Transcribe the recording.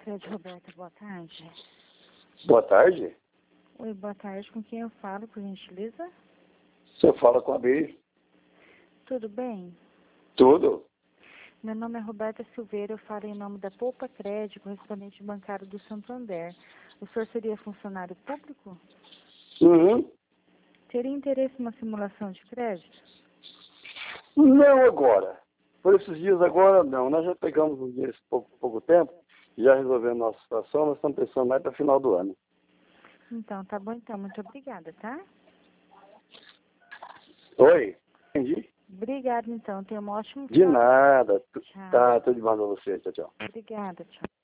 Sicredi, Roberta, boa tarde. Boa tarde. Oi, boa tarde. Com quem eu falo, por gentileza? Você fala com a Bia. Tudo bem? Tudo? Meu nome é Roberta Silveira, eu falo em nome da Poupa Crédito, correspondente bancário do Santander. O senhor seria funcionário público? Uhum. Teria interesse em uma simulação de crédito? Não agora. Por esses dias agora, não. Nós já pegamos um dia, pouco tempo, já resolvemos a nossa situação, nós estamos pensando mais para final do ano. Então, tá bom então. Muito obrigada, tá? Oi? Entendi? Obrigada, então. Tenha um ótimo De final. nada. Tchau. Tá, tudo de bom pra você. Tchau, tchau. Obrigada, tchau.